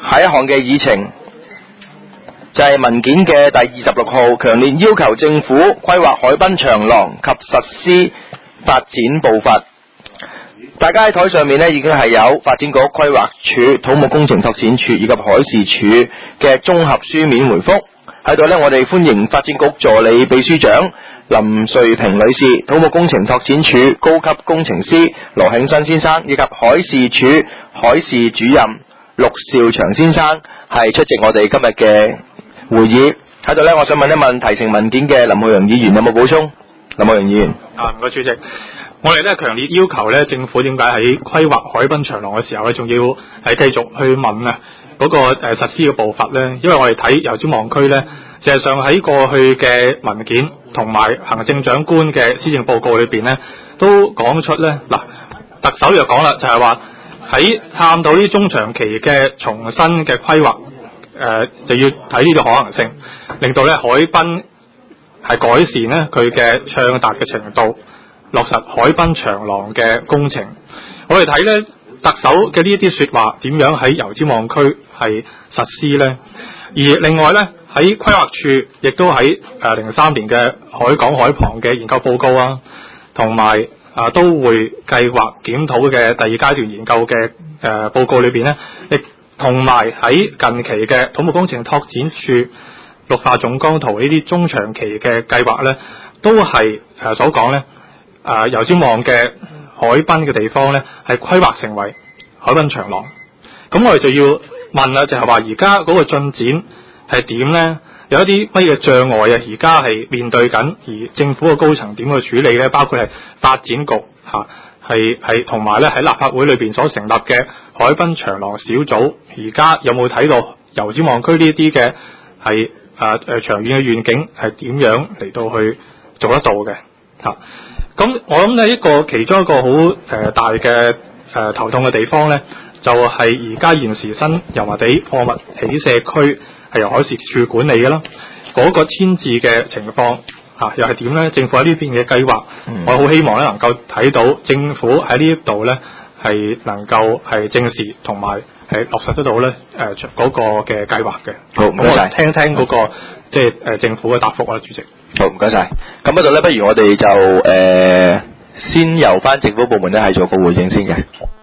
下一項嘅議程就係文件嘅第26號，強烈要求政府規劃海濱長廊及實施發展步伐。大家喺台上面呢已經係有發展局、規劃署、土木工程拓展署以及海事處嘅綜合書面回覆。喺度呢，我哋歡迎發展局助理秘書長林瑞平女士、土木工程拓展署高級工程師羅慶新先生以及海事處海事主任陸兆祥先生係出席我哋今日嘅會議。喺度呢，我想問一問提呈文件嘅林浩陽議員有冇補充？林浩陽議員。 唔該主席。我哋咧強烈要求咧政府點解喺規劃海濱長廊嘅時候咧，仲要係繼續去問啊嗰個實施嘅步伐咧？因為我哋睇油尖旺區咧，事實上喺過去嘅文件同埋行政長官嘅施政報告裏邊咧，都講出咧嗱，特首又講啦，就係話喺探討啲中長期嘅重新嘅規劃，就要睇呢個可能性，令到咧海濱係改善咧佢嘅暢達嘅程度。落實海濱長廊嘅工程，我哋睇呢特首嘅呢一啲說話點樣喺油尖旺區係實施呢？而另外呢，喺規劃處亦都喺03年嘅海港海旁嘅研究報告啊，同埋都會計劃檢討嘅第二階段研究嘅報告裏邊呢，亦同埋喺近期嘅土木工程拓展處綠化總綱圖呢啲中長期嘅計劃呢，都係所講呢。油尖旺嘅海濱嘅地方呢，係規劃成為海濱長廊。咁我哋就要問啦，就係話而家嗰個進展係點呢？有一啲乜嘢障礙啊？而家係面對緊，而政府嘅高層點去處理呢？包括係發展局係同埋咧喺立法會裏邊所成立嘅海濱長廊小組，而家有冇睇到油尖旺區呢啲嘅係長遠嘅願景係點樣嚟到去做得到嘅嚇？咁我諗呢一個其中一個好大嘅頭痛嘅地方呢，就係而家現時新油麻地貨物起卸區係由海事處管理嘅啦，嗰個遷置嘅情況又係點呢？政府喺呢邊嘅計劃，我好希望咧能夠睇到政府喺呢一度呢係能夠係正視同埋係落實得到呢嗰個嘅計劃嘅。 好，唔該晒。 聽聽嗰個即係政府嘅答覆啦，主席。 好，唔該晒。咁嗰度咧，不如我哋就先由翻政府部門咧係做個回應先嘅。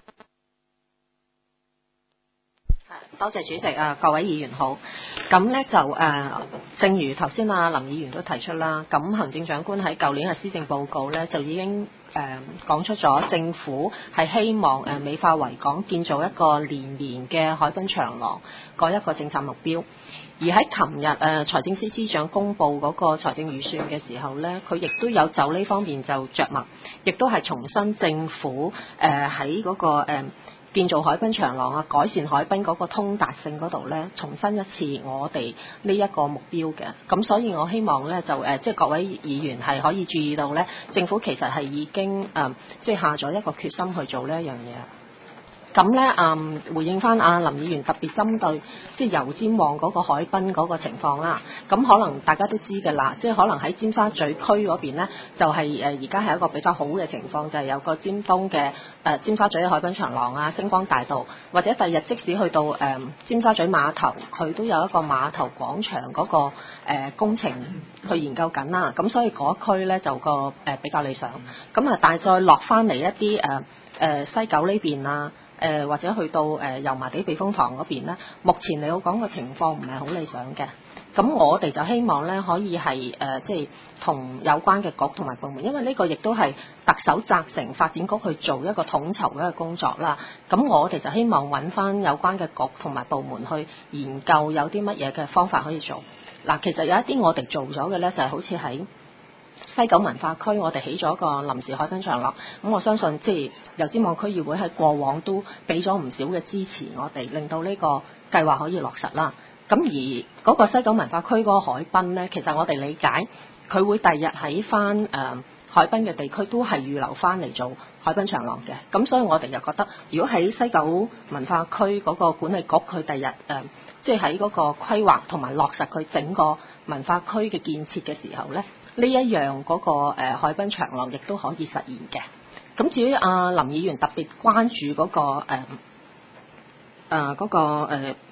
多謝主席各位議員好。咁咧就正如頭先林議員都提出啦，咁行政長官喺舊年嘅施政報告咧就已經講出咗政府係希望美化維港，建造一個連綿嘅海濱長廊嗰一個政策目標。而喺琴日財政司司長公布嗰個財政預算嘅時候呢，佢亦都有就呢方面就着墨，亦都係重申政府喺嗰個建造海濱長廊啊，改善海濱嗰個通達性嗰度呢，重申一次我哋呢一個目標嘅。咁所以我希望呢，就即係各位議員係可以注意到呢，政府其實係已經即係下咗一個決心去做呢一樣嘢。咁咧回應翻林議員特別針對即係油尖旺嗰個海濱嗰個情況啦。咁可能大家都知㗎啦，即係可能喺尖沙咀區嗰邊呢，就係而家係一個比較好嘅情況，就係有個尖東嘅尖沙咀海濱長廊啊、星光大道，或者第日即使去到尖沙咀碼頭，佢都有一個碼頭廣場嗰個工程去研究緊啦。咁所以嗰區呢，就個比較理想。咁但係再落翻嚟一啲西九呢邊啊。或者去到油麻地避風塘嗰邊呢，目前你好講個情況唔係好理想嘅。咁我哋就希望呢，可以係即係同有關嘅局同埋部門，因為呢個亦都係特首責成發展局去做一個統籌嘅一個工作啦。咁我哋就希望揾翻有關嘅局同埋部門去研究有啲乜嘢嘅方法可以做。嗱，其實有一啲我哋做咗嘅呢，就係好似喺西九文化區，我哋起咗個臨時海濱長廊，咁我相信即係油尖旺區議會喺過往都俾咗唔少嘅支持我哋，令到呢個計劃可以落實啦。咁而嗰個西九文化區嗰個海濱呢，其實我哋理解佢會第日喺翻海濱嘅地區都係預留翻嚟做海濱長廊嘅。咁所以我哋又覺得，如果喺西九文化區嗰個管理局佢第日即係喺嗰個規劃同埋落實佢整個文化區嘅建設嘅時候呢，呢一樣嗰個海濱長廊亦都可以實現嘅。咁至於林議員特別關注嗰個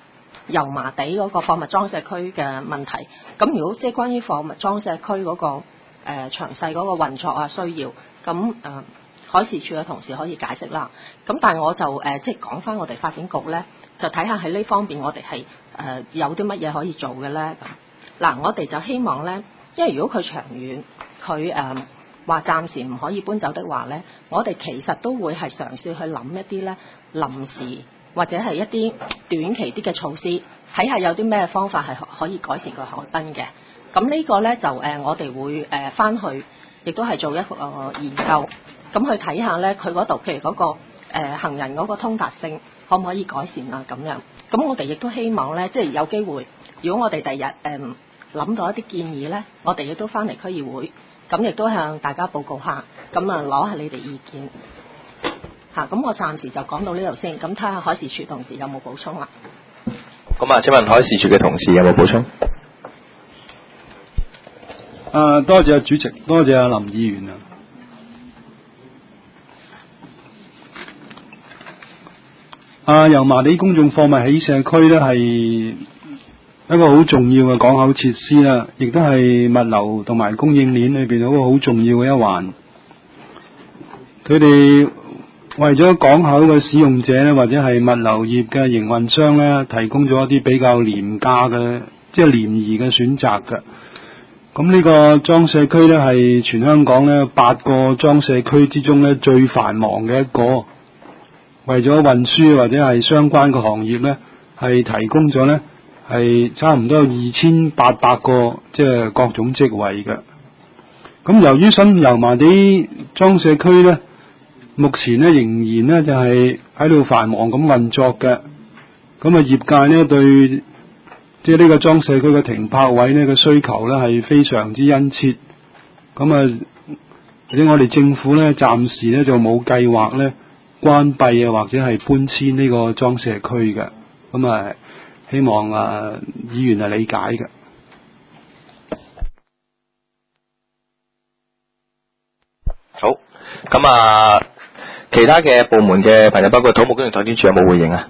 油麻地嗰個貨物裝卸區嘅問題。咁如果即係關於貨物裝卸區嗰個詳細嗰個運作啊需要，咁海事處嘅同事可以解釋啦。咁但係我就即係講翻我哋發展局咧，就睇下喺呢方面我哋係有啲乜嘢可以做嘅咧。嗱，我哋就希望咧，因為如果佢長遠佢話暫時唔可以搬走的話咧，我哋其實都會係嘗試去諗一啲咧臨時或者係一啲短期啲嘅措施，睇下有啲咩方法係可以改善個海濱嘅。咁呢個咧就我哋會翻去，亦都係做一個研究，咁去睇下咧佢嗰度譬如嗰個行人嗰個通達性可唔可以改善啊咁樣。咁我哋亦都希望咧，即係有機會，如果我哋第日諗到一啲建議咧，我哋亦都翻嚟區議會，咁亦都向大家報告下，咁啊攞下你哋意見嚇。咁我暫時就講到呢度先，咁睇下海事處同事有冇補充啦。 咁啊，請問海事處嘅同事有冇補充？ 多謝主席，多謝林議員油麻地公眾貨物起卸區咧係一個好重要嘅港口設施啦，亦都係物流同埋供應鏈裏邊一個好重要嘅一環。佢哋為咗港口嘅使用者咧，或者係物流業嘅營運商咧，提供咗一啲比較廉價嘅，即係廉宜嘅選擇嘅。咁呢個裝卸區咧係全香港咧8個裝卸區之中咧最繁忙嘅一個，為咗運輸或者係相關嘅行業咧，係提供咗咧係差唔多有2800個即係各種職位嘅。咁由於新油麻地裝卸區咧，目前咧仍然咧就係喺度繁忙咁運作嘅。咁業界咧對即係呢個裝卸區嘅停泊位呢個需求咧係非常之殷切。咁或者我哋政府咧暫時咧就冇計劃咧關閉或者係搬遷呢個裝卸區嘅。咁希望議員係理解嘅。 好，咁其他嘅部門嘅朋友，包括土木工程拓展署有冇回應啊？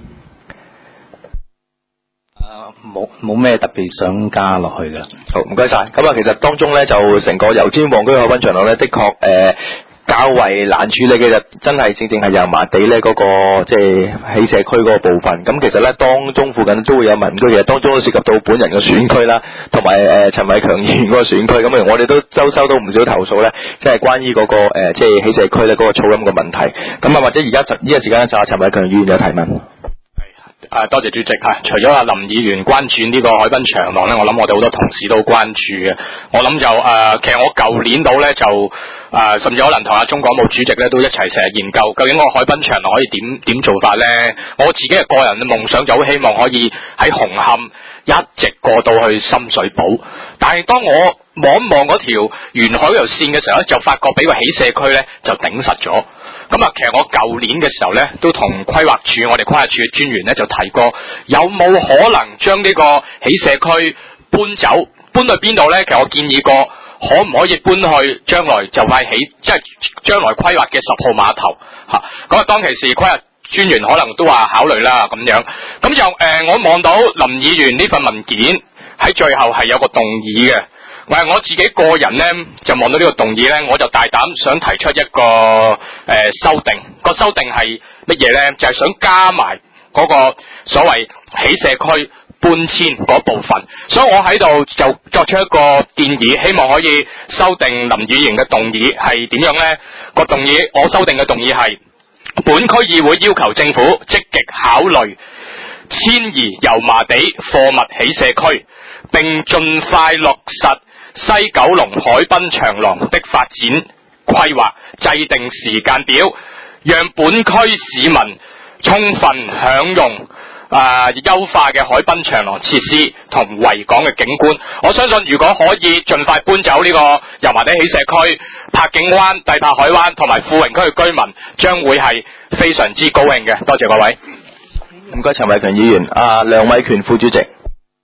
冇咩特別想加落去嘅。 好，唔該晒。咁其實當中咧就成個油尖旺區海濱長廊咧，的確較為難處理嘅就真係正係油麻地咧嗰個即係起卸區嗰個部分。咁其實咧當中附近都會有民居嘅，當中都涉及到本人嘅選區啦，同埋陳偉強議員嗰個選區。咁我哋都收到唔少投訴咧，即係關於嗰個即係起卸區咧嗰個噪音嘅問題。咁或者而家呢個時間咧就陳偉強議員有提問。 多謝主席嚇。除咗林議員關注呢個海濱長廊咧，我諗我哋好多同事都關注嘅。我諗就其實我舊年到咧就甚至可能同中港務主席咧都一齊成日研究，究竟個海濱長廊可以點做法咧？我自己嘅個人嘅夢想就好希望可以喺紅磡一直過到去深水埗，但係當我望一望嗰條沿海嗰條線嘅時候咧，就發覺俾個起卸區咧就頂實咗。咁其實我舊年嘅時候咧，都同規劃署我哋規劃署嘅專員咧就提過，有冇可能將呢個起卸區搬走？搬去邊度咧？其實我建議過，可唔可以搬去將來就快起，即係將來規劃嘅10號碼頭嚇。咁當其時規劃專員可能都話考慮啦咁樣。咁就我望到林議員呢份文件喺最後係有個動議嘅。我自己個人咧就望到呢個動議咧，我就大膽想提出一個修訂。個修訂係乜嘢咧？就係想加埋嗰個所謂起卸區搬遷嗰部分。所以我喺度就作出一個建議，希望可以修訂林議員嘅動議係點樣咧？個動議我修訂嘅動議係本區議會要求政府積極考慮遷移油麻地貨物起卸區，並盡快落實西九龍海濱長廊的發展規劃，制定時間表，讓本區市民充分享用優化嘅海濱長廊設施同維港嘅景觀。我相信如果可以盡快搬走呢個油麻地起卸區，柏景灣、帝柏海灣同埋富榮區嘅居民將會係非常之高興嘅。多謝各位。 唔該，陳偉強議員。梁偉權副主席。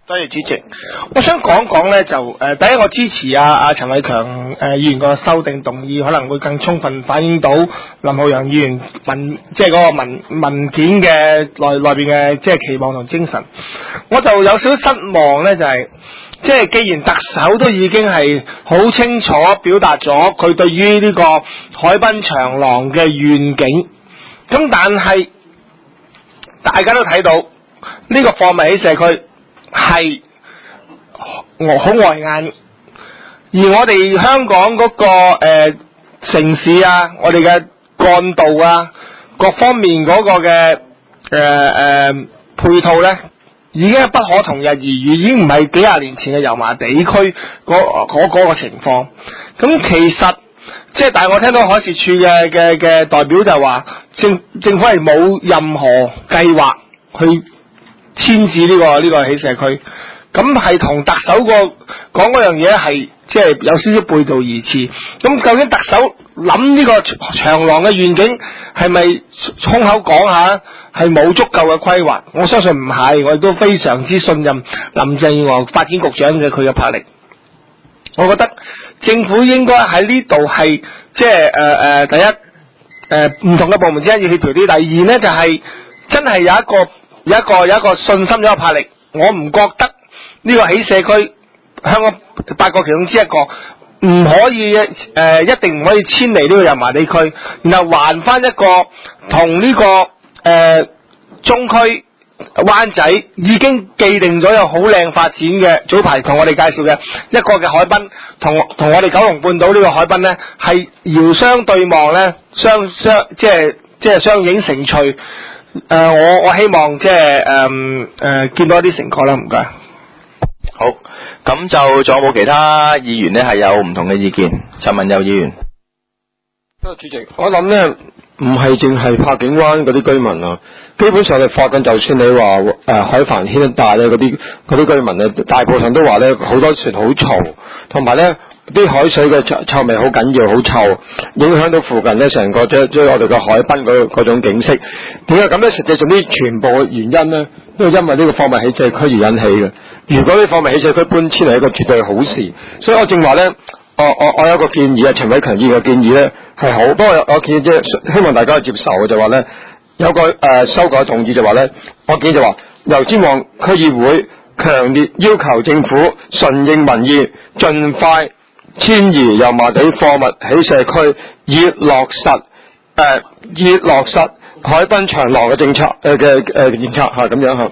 多謝主席，我想講講咧就第一我支持陳偉強議員個修訂動議，可能會更充分反映到林浩洋議員即係嗰個文件嘅內邊嘅即係期望同精神。我就有少少失望咧，就係即係既然特首都已經係好清楚表達咗佢對於呢個海濱長廊嘅願景，咁但係大家都睇到呢個貨物喺社區係好礙眼，而我哋香港嗰個城市啊，我哋嘅幹道啊，各方面嗰個嘅配套咧，已經不可同日而語，已經唔係幾廿年前嘅油麻地區嗰個情況。咁其實即係，但係我聽到海事處嘅代表就話，政府係冇任何計劃去遷至呢個起社區，咁係同特首講嗰樣嘢係即係有少少背道而馳。咁究竟特首諗呢個長廊嘅願景係咪空口講下，係冇足夠嘅規劃？我相信唔係，我亦都非常之信任林鄭月娥發展局長嘅佢嘅魄力。我覺得政府應該喺呢度係即係第一唔同嘅部門之間要協調啲，第二呢，就係真係有一個信心，有一個魄力。我唔覺得呢個起社區香港8個其中之一個唔可以一定唔可以遷離呢個油麻地區，然後還翻一個同呢個中區灣仔已經既定咗有好靚發展嘅，早排同我哋介紹嘅一個嘅海濱，同我哋九龍半島呢個海濱呢係遙相對望呢，即係相映成趣。我希望即係見到一啲成果啦，唔該。 好，咁就仲有冇其他議員呢係有唔同嘅意見？陳文友議員。 主席，我諗呢唔係淨係柏景灣嗰啲居民啊，基本上你發緊，就算你話海帆軒一帶咧嗰啲居民咧，大部分都話咧好多船好嘈，同埋咧啲海水嘅臭味好緊要，好臭，影響到附近咧成個即係我哋嘅海濱嗰種景色。點解咁咧？實際上啲全部嘅原因咧，都係因為呢個貨物起社區而引起嘅。如果啲貨物起社區搬遷係一個絕對好事，所以我正話咧，我有一個建議啊，陳偉強議員嘅建議咧係好，不過我建議即係希望大家接受嘅就話咧，有個修改動議就話咧，我建議就話油尖旺區議會強烈要求政府順應民意，盡快遷移油麻地貨物起社區，以落實海濱長廊嘅政策政策嚇咁樣嚇。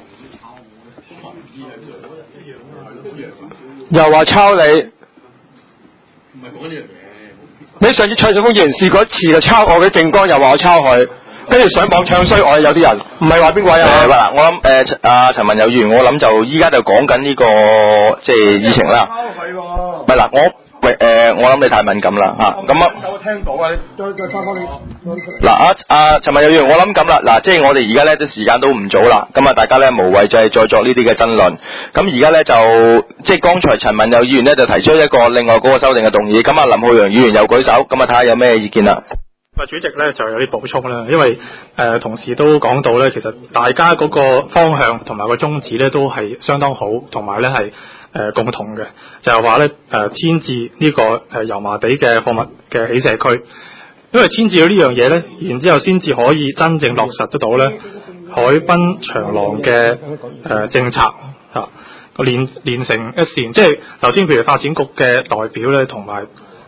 又話抄你，唔係講呢樣嘢。你上次蔡尚豐議員試過一次就抄我嘅政綱，又話我抄佢，跟住上網唱衰我，有啲人唔係話邊位啊？ 嗱，我諗陳文友議員，我諗就依家就講緊呢個即係議程啦。抄佢喎。唔係嗱，我諗你太敏感啦嚇，咁啊。 我聽到啊，再翻返你。 嗱，陳文友議員，我諗咁啦，嗱，即係我哋而家咧啲時間都唔早啦，咁啊大家咧無謂就係再作呢啲嘅爭論。咁而家咧就即係剛才陳文友議員咧就提出一個另外嗰個修訂嘅動議，咁啊林浩洋議員又舉手，咁啊睇下有咩意見啦。 主席咧就有啲補充啦，因為同事都講到咧，其實大家嗰個方向同埋個宗旨咧都係相當好，同埋咧係共同嘅，就係話咧遷至呢個油麻地嘅貨物嘅起社區，因為遷至咗呢樣嘢咧，然之後先至可以真正落實得到咧海濱長廊嘅政策嚇，連成一線，即係頭先譬如發展局嘅代表咧，同埋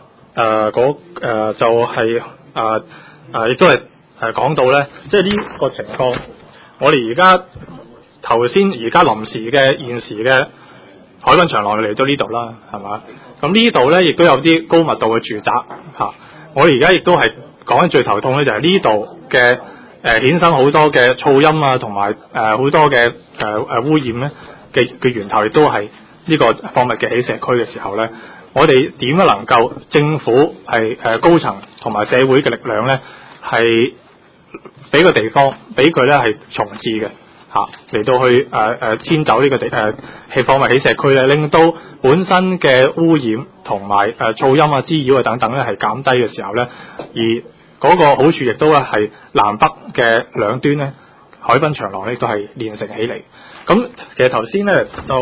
就係亦都係講到咧，即係呢個情況，我哋而家臨時嘅現時嘅海濱長廊嚟到呢度啦，係嘛？咁呢度咧亦都有啲高密度嘅住宅嚇，我哋而家亦都係講緊最頭痛咧，就係呢度嘅衍生好多嘅噪音啊，同埋好多嘅污染咧嘅源頭，亦都係呢個貨物嘅起社區嘅時候咧，我哋點樣能夠政府係高層同埋社會嘅力量咧，係俾個地方俾佢咧係重置嘅嚇，嚟到去遷走呢個氣貨物起社區咧，令到本身嘅污染同埋噪音啊、滋擾啊等等咧係減低嘅時候咧，而嗰個好處亦都係南北嘅兩端咧，海濱長廊咧都係連成起嚟。咁其實頭先咧就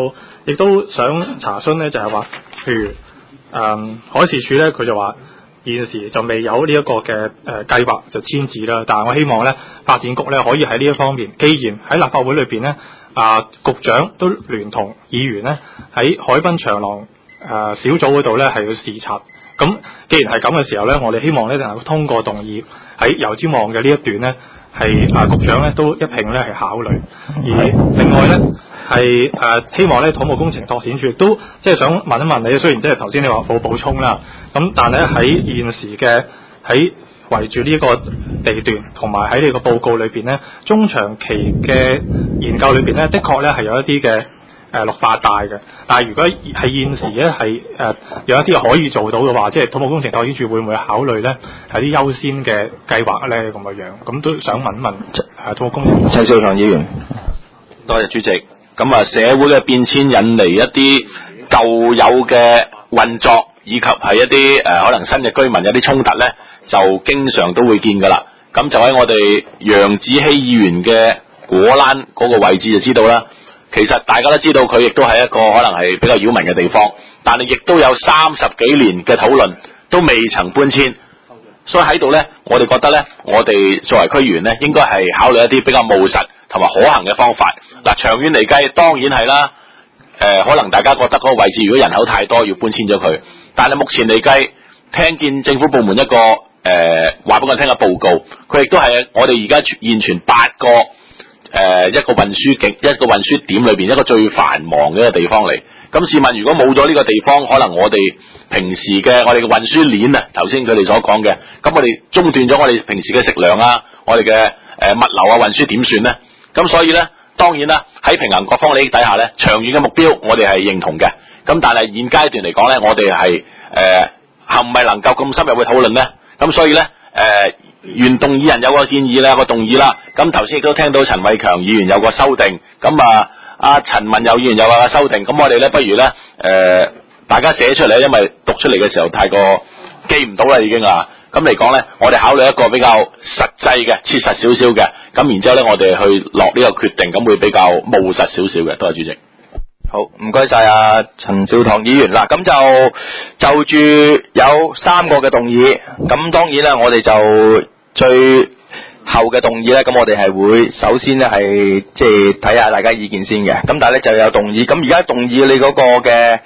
亦都想查詢咧，就係話，譬如海事處咧，佢就話現時就未有呢一個嘅計劃就簽字啦。但係我希望咧，發展局咧可以喺呢一方面，既然喺立法會裏邊咧，局長都聯同議員咧喺海濱長廊小組嗰度咧係要視察。咁既然係咁嘅時候咧，我哋希望咧就係通過動議喺油尖旺嘅呢一段咧，係局長咧都一併咧係考慮。而另外咧係希望咧土木工程拓展署亦都即係想問一問你，雖然即係頭先你話冇補充啦，咁但係咧喺現時嘅喺圍住呢一個地段同埋喺呢個報告裏邊咧，中長期嘅研究裏邊咧，的確咧係有一啲嘅綠化帶嘅，但係如果係現時咧係有一啲可以做到嘅話，即係土木工程拓展署會唔會考慮咧係啲優先嘅計劃咧咁嘅樣？咁都想問一問土木工程。 陳少棠議員，多謝主席。咁社會嘅變遷引嚟一啲舊有嘅運作，以及係一啲可能新嘅居民有啲衝突咧，就經常都會見㗎啦。咁就喺我哋楊子希議員嘅果欄嗰個位置就知道啦。其實大家都知道佢亦都係一個可能係比較擾民嘅地方，但係亦都有30幾年嘅討論都未曾搬遷，所以喺度咧，我哋覺得咧，我哋作為區議員咧，應該係考慮一啲比較務實同埋可行嘅方法。嗱，長遠嚟計當然係啦，可能大家覺得嗰個位置如果人口太多要搬遷咗佢，但係目前嚟計，聽見政府部門一個話俾我聽嘅報告，佢亦都係我哋而家現存8個。一個運輸點裏邊一個最繁忙嘅一個地方嚟。咁試問，如果冇咗呢個地方，可能我哋平時嘅我哋嘅運輸鏈啊，頭先佢哋所講嘅，咁我哋中斷咗我哋平時嘅食糧啊，我哋嘅物流啊運輸點算呢？咁所以呢，當然啦，喺平衡各方利益底下呢，長遠嘅目標我哋係認同嘅。咁但係現階段嚟講呢，我哋係係唔係能夠咁深入去討論呢？咁所以呢。原動議人有個建議咧，有個動議啦。咁頭先亦都聽到陳偉強議員有個修訂，咁阿陳文佑議員有個修訂。咁我哋咧不如咧大家寫出嚟，因為讀出嚟嘅時候太過記唔到啦已經啊。咁嚟講咧，我哋考慮一個比較實際嘅、切實少少嘅。咁然之後咧，我哋去落呢個決定，咁會比較務實少少嘅。多謝主席。 好，唔該晒陳少棠議員啦。咁就住有3個嘅動議，咁當然啦，我哋就最後嘅動議咧，咁我哋係會首先咧係即係睇下大家意見先嘅。咁但係咧就有動議，咁而家動議你嗰個嘅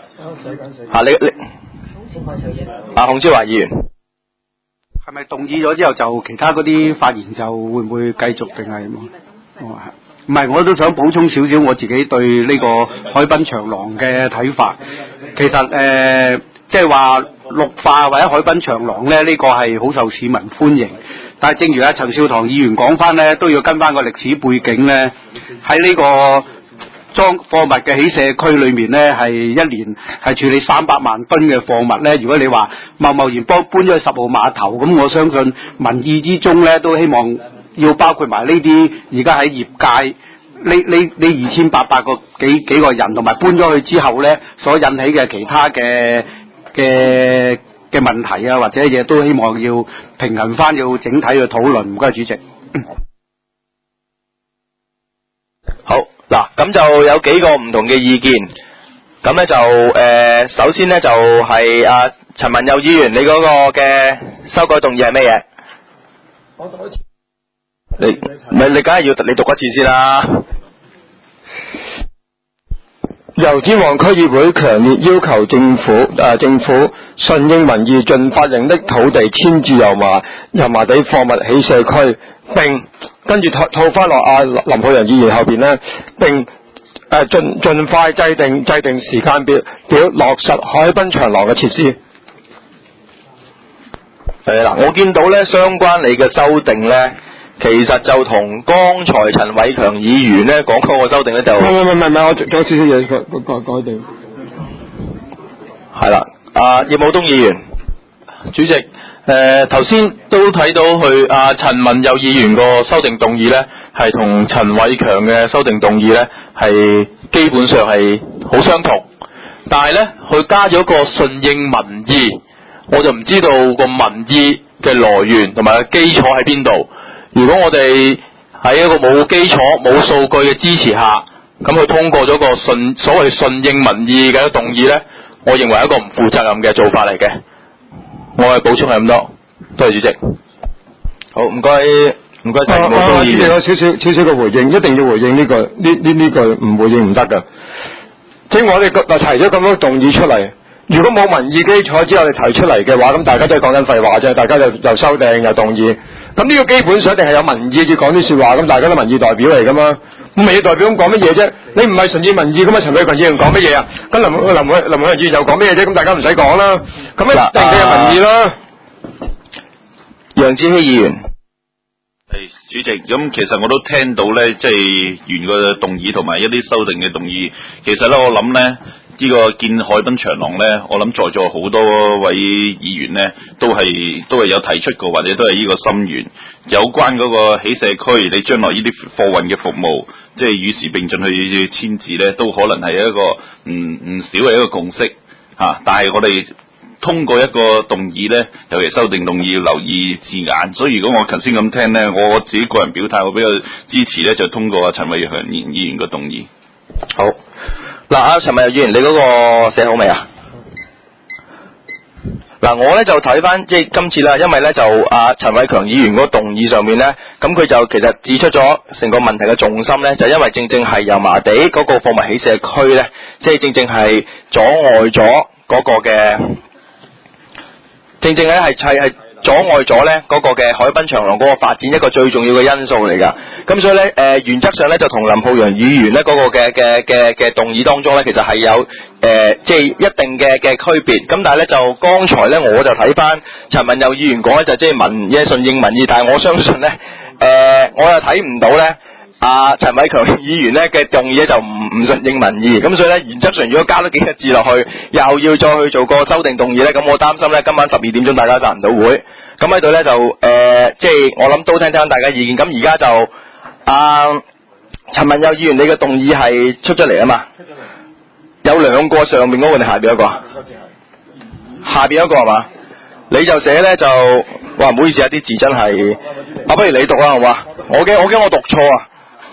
洪超華議員係咪動議咗之後就其他嗰啲發言就會唔會繼續定係？唔係，我都想補充少少我自己對呢個海濱長廊嘅睇法。其實即係話綠化或者海濱長廊咧，呢個係好受市民歡迎。但係正如陳少棠議員講翻咧，都要跟翻個歷史背景咧，喺呢個裝貨物嘅起社區裏面咧，係一年係處理300萬噸嘅貨物咧。如果你話貿然搬咗去10號碼頭，咁我相信民意之中咧都希望要包括埋呢啲而家喺業界呢2800個幾個人，同埋搬咗去之後咧所引起嘅其他嘅問題啊，或者嘢都希望要平衡翻，要整體去討論。唔該，主席。 好嗱，咁就有幾個唔同嘅意見。咁咧就首先咧就係陳文佑議員，你嗰個嘅修改動議係咩嘢？我讀一次。你梗係要你讀一次先啦。 油尖旺區議會強烈要求政府順應民意，盡快令的土地遷至油麻地貨物起社區，並跟住套翻落林浩仁議員後邊呢，並盡快制定時間表落實海濱長廊嘅設施。 我見到咧相關你嘅修訂咧。其實就同剛才陳偉強議員咧講嗰個修訂咧就唔係，我仲有少少嘢改定。係啦，葉武東議員， 主席，頭先都睇到佢陳文佑議員個修訂動議咧，係同陳偉強嘅修訂動議咧係基本上係好相同，但係咧佢加咗個順應民意，我就唔知道個民意嘅來源同埋個基礎喺邊度。如果我哋喺一個冇基礎冇數據嘅支持下咁佢通過咗個所謂順應民意嘅動議咧，我認為係一個唔負責任嘅做法嚟嘅。我嘅補充係咁多，多謝主席。 好，唔該晒。 主席有少少嘅回應，一定要回應呢個唔回應唔得㗎。即係我哋提咗咁多動議出嚟，如果冇民意基礎之後你提出嚟嘅話，咁大家都係講緊廢話啫，大家又修訂又動議。咁呢個基本上一定係有民意至講啲說話，咁大家都民意代表嚟噶嘛。咁民意代表咁講乜嘢啫？你唔係順應民意咁啊？陳偉強議員講乜嘢啊？咁林偉強議員又講乜嘢啫？咁大家唔使講啦。咁一定嘅有民意啦。 楊志希議員。 係主席，咁其實我都聽到咧，即係原個動議同埋一啲修訂嘅動議。其實咧，我諗咧，呢個建海濱長廊咧，我諗在座好多位議員咧，都係有提出過，或者都係呢個心願。有關嗰個起社區，你將來呢啲貨運嘅服務，即係與時並進去遷置咧，都可能係一個唔少嘅一個共識嚇。但係我哋通過一個動議咧，尤其修訂動議要留意字眼，所以如果我頭先咁聽咧，我自己個人表態，我比較支持咧，就通過陳偉強議員嘅動議。 好，嗱，陳偉強議員，你嗰個寫好未啊？嗱，我咧就睇翻即係今次啦，因為咧就陳偉強議員嗰個動議上面咧，咁佢就其實指出咗成個問題嘅重心咧，就因為正正係油麻地嗰個貨物起社區咧，即係正係阻礙咗嗰個嘅。正正咧係阻礙咗咧嗰個嘅海濱長廊嗰個發展一個最重要嘅因素嚟㗎。咁所以咧原則上咧就同林浩洋議員咧嗰個嘅動議當中咧，其實係有即係一定嘅區別。咁但係咧就剛才咧我就睇翻陳文佑議員講咧就即係順應民意，但係我相信咧我又睇唔到咧。陳偉強議員咧嘅動議咧就唔順應民意，咁所以咧原則上如果加多幾個字落去，又要再去做個修訂動議咧，咁我擔心咧今晚12點鐘大家散唔到會，咁喺度咧就即係我諗都聽大家意見，咁而家就陳文佑議員你嘅動議係出咗嚟啊嘛，有兩個上面嗰個定下邊一個？下邊一個係嘛？你就寫咧就哇唔好意思啊，啲字真係不如你讀啦好嘛？我驚我讀錯啊！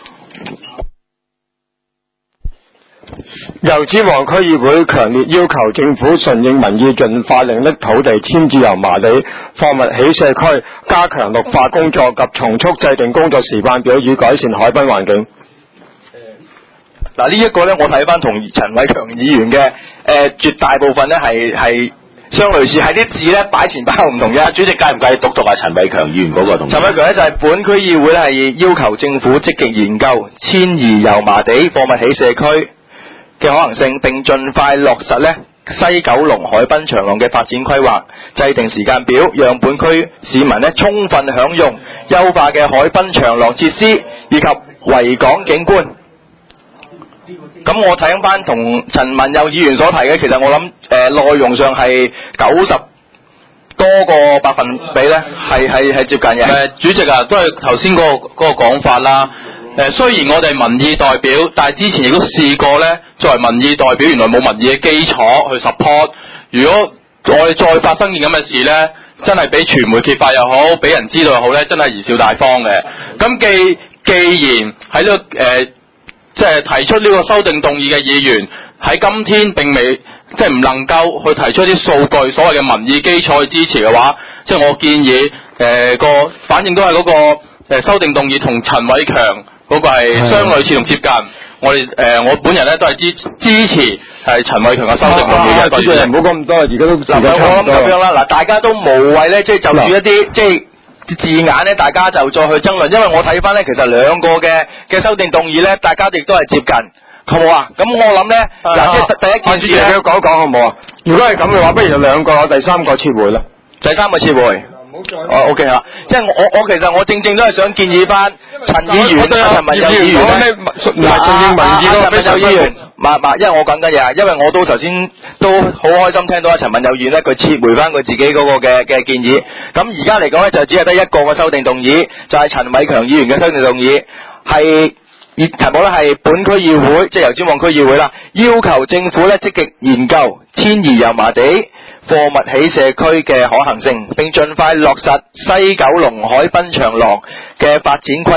油尖旺區議會強烈要求政府順應民意，盡快另拎土地遷至油麻地貨物起社區，加強綠化工作及從速制定工作時間表，以改善海濱環境。 嗱呢一個咧，我睇翻同陳偉強議員嘅絕大部分咧係相類似，係啲字咧擺前擺後唔同嘅。主席介唔介意讀埋陳偉強議員嗰個同意？陳偉強咧就係本區議會係要求政府積極研究遷移油麻地貨物起社區嘅可能性，並盡快落實咧西九龍海濱長廊嘅發展規劃，制定時間表，讓本區市民咧充分享用優化嘅海濱長廊設施以及維港景觀。咁我睇翻同陳文佑議員所提嘅，其實我諗內容上係90多個百分比咧，係接近嘅。 主席啊，都係頭先嗰個講法啦。雖然我哋民意代表，但係之前亦都試過咧，作為民意代表，原來冇民意嘅基礎去 support。如果我哋再發生件咁嘅事咧，真係俾傳媒揭發又好，俾人知道又好咧，真係貽笑大方嘅。咁既然喺呢個即係提出呢個修訂動議嘅議員喺今天並未即係唔能夠去提出啲數據所謂嘅民意基礎去支持嘅話，即係我建議個反應都係嗰個修訂動議同陳偉強嗰個係相類似同接近。我本人咧都係支持係陳偉強嘅修訂動議嘅。 主席唔好講咁多，而家都我諗咁樣啦。嗱，大家都無謂咧，即係就住一啲即係字眼咧，大家就再去爭論，因為我睇翻咧，其實兩個嘅修訂動議咧，大家亦都係接近，好冇啊？咁我諗咧，嗱，即係第一件事咧， 講一講好唔好啊？如果係咁嘅話，不如就兩個，第三個撤回啦。 第三個撤回。OK 啊，即係我其實我正都係想建議翻陳議員、陳文佑議員咧，陳文佑議員，因為我講緊嘢，因為我都頭先都好開心聽到陳文佑議員咧，佢撤回翻佢自己嗰個嘅建議。咁而家嚟講咧，就只係得一個嘅修訂動議，就係陳偉強議員嘅修訂動議，係題目咧係本區議會，即係油尖旺區議會啦，要求政府咧積極研究遷移油麻地貨物起社區嘅可行性，並盡快落實西九龍海濱長廊嘅發展規劃，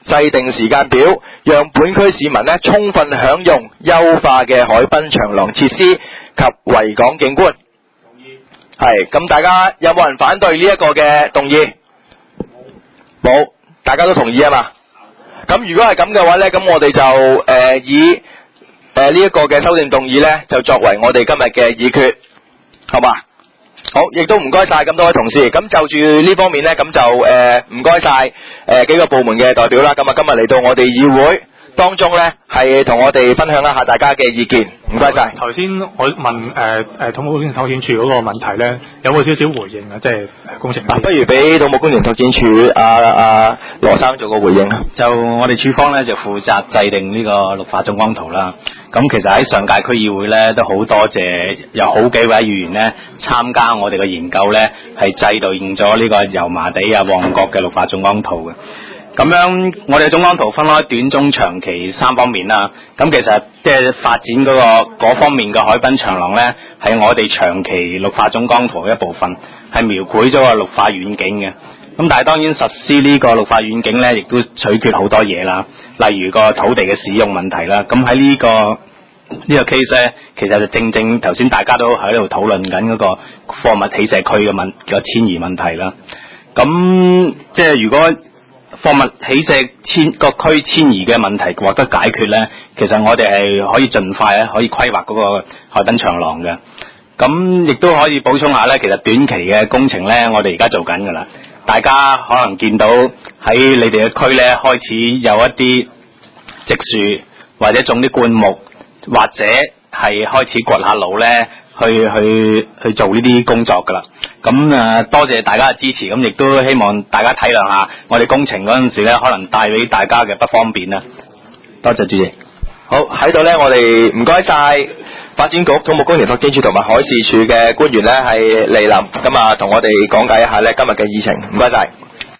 制定時間表，讓本區市民呢充分享用優化嘅海濱長廊設施及維港景觀。係，咁大家有冇人反對呢一個嘅動議？冇，大家都同意啊嘛。咁如果係咁嘅話呢，咁我哋就以呢一個嘅修訂動議呢，就作為我哋今日嘅議決，好嘛？好，亦都唔該晒咁多位同事。咁就住呢方面呢，咁就唔該晒幾個部門嘅代表啦。咁啊，今日嚟到我哋議會當中呢，係同我哋分享一下大家嘅意見。唔該晒。 頭先我問土木工程拓展署嗰個問題呢，有冇少少回應啊？即係工程。 不如俾土木工程拓展署阿羅生做個回應啊。 就我哋署方咧就負責制定呢個綠化總綱圖啦。咁其實喺上屆區議會咧都好多謝有好幾位議員咧參加我哋嘅研究咧，係制定咗呢個油麻地啊、旺角嘅綠化總綱圖嘅。咁樣我哋嘅總綱圖分開短、中、長期三方面啦。咁其實即係發展嗰方面嘅海濱長廊咧，係我哋長期綠化總綱圖嘅一部分，係描繪咗個綠化遠景嘅。咁但係當然實施呢個綠化遠景咧，亦都取決好多嘢啦，例如個土地嘅使用問題啦。咁喺呢個 case 咧，其實就正頭先大家都喺度討論緊嗰個貨物起卸區嘅遷移問題啦。咁即係如果貨物起卸個區遷移嘅問題獲得解決咧，其實我哋係可以盡快咧可以規劃嗰個海濱長廊嘅。咁亦都可以補充下咧，其實短期嘅工程咧，我哋而家做緊㗎啦。大家可能見到喺你哋嘅區咧，開始有一啲植樹或者種啲灌木，或者係開始掘下路咧，去做呢啲工作㗎啦。咁多謝大家嘅支持，咁亦都希望大家體諒下我哋工程嗰陣時咧，可能帶俾大家嘅不方便啦。多謝主席。 好，喺度咧，我哋唔該晒發展局、土木工程拓展署同埋海事處嘅官員咧，係蒞臨咁啊，同我哋講解一下咧今日嘅議程。唔該晒。